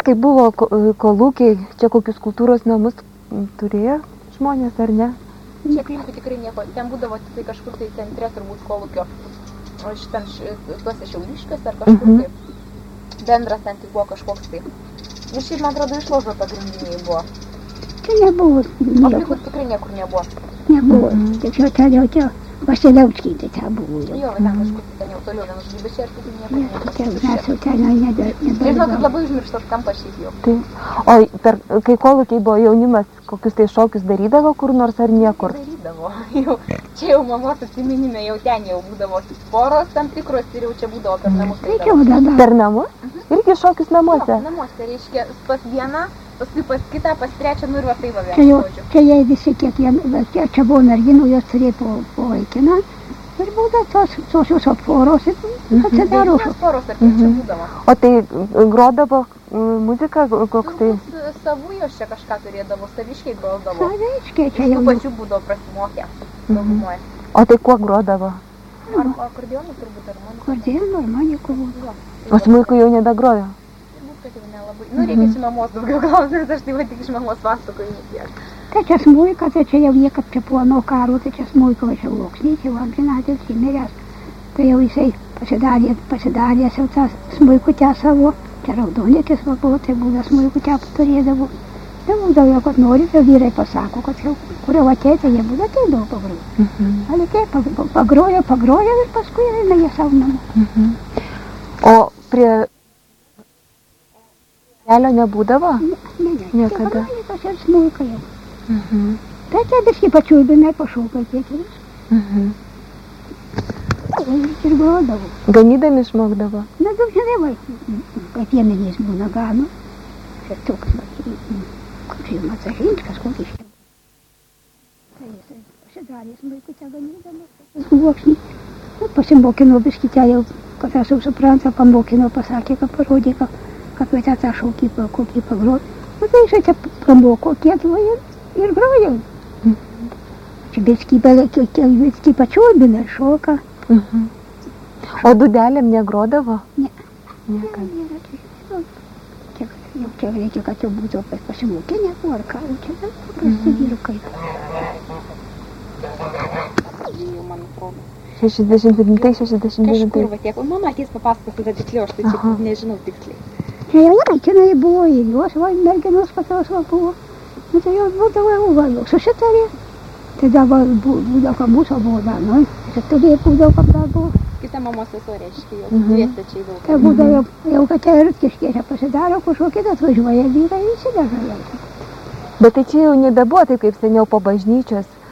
Kai buvo kolūkiai, čia kokius kultūros namus turėjo žmonės, ar ne? Čia aplinkui tikrai nieko. Ten būdavo tai kažkur tai centre turbūt kolūkio. O šitam tuose Šiauliškiuose ar kažkur tai. Bendras ten tik buvo kažkoks tai. Ir šiaip, man atrodo, išložo pagrindiniai buvo. Čia nebuvo nieko. Aplinkui tikrai niekur nebuvo. Nebuvo. Tik jau ten jau Vasiliauskaitė ten buvo. Jo, ten kažkur ten jau toliau, ten už bet čia ir taip nieko Mes jau ten Žinau, kad labai užmirštas kampas šiaip jau. Tai, o kai kolūkiai buvo jaunimas, kokius tai šokius darydavo kur nors ar niekur? Darydavo. Čia jau mamos atsiminime, jau ten jau būdavo poros tam tikros ir jau čia būdavo per namus. Per namus? Irgi šokius namuose? Namuose, reiškia, pas vieną, paskui pas kitą, pas trečią, nu ir va tai va vieną. Čia jie visi kiekvieną, čia buvo merginų, jos turėjo po vaikiną. Ir būdavo tos visos poros ir atsidaro. Poros ar čia būdavo. O tai grodavo muziką koks tai? Savų jos čia kažką turėdavo, saviškiai grodavo. Saviškiai čia jau. Tų pačių būdavo prasimokę. O tai kuo grodavo? Akordeonų turbūt ar man? Akordeonų ar maniku buvo. O smuiku jau nebegrojo? Kad jau nelabai. Nu, reikia iš mamos daugiau klausti, aš tai va tik iš mamos pasakoju tiek. Tai čia smuika, tai čia jau jie, kad čia buvo nuo karo, tai čia smuika važiavo Loksnys, jau amžinatilsį įmiręs. Tai jau jisai pasidarė jau tą smuikutę savo, čia raudonikis va buvo, tai būdą smuikutę turėdavo. Tai būdavo jau, kad nori, jau vyrai pasako, kad jau, kur jau ateita, jie būdą ateidavo pagrojo. Alikė, pagrojo ir paskui eina jie savo namą. O prie kelio nebūdavo? Ne. Niekada. Tai harmonikos ir smuika jau. Tai čia biškį pačiulbinai, pašaukai tiek ir viską. Ir grodavo. Ganydami išmokdavo? Na, daug žinai, kaip piemenys būna gano. Ir toks, kaip jau Macažinskas, kokį iškiau. Tai jisai pasidarė smuikutę ganydamas. Guokšnį. Pasimokino biškį čia jau, kad aš jau suprantą, pamokino, pasakė, kad parodė, kad va tą šaukį, kokį pagrot. Nu, tai jisai čia pamoko kiek ir grojau. Čia biškį pačiulbina šoka. O dūdelėm negrodavo? Ne. Niekada. Čia reikia, kad jau būtų pasimokė, nebuvo ar ką, čia paprasti vyrukai. Jau man atrodo. 67-69. Kažkur va tiek. O mama ateis papasakos tada tiksliau, aš tai čia nežinau tiksliai. Čia jau laikinai buvo ir jos merginos patos buvo. Nu tai jos būdavo jau susitarė. Tai dabar būdavo, kad mūsų buvo dar, nu, susitarė būdavo, kad dar buvo. Kita mamos sesuo reiškia, jos dviese čia įdaug. Tai būdavo jau, kad čia ir kiškėse pasidaro, kažkokį atvažiuoja vyrai ir įsidaža jau. Bet tai čia jau nebebuvo taip kaip seniau po bažnyčios.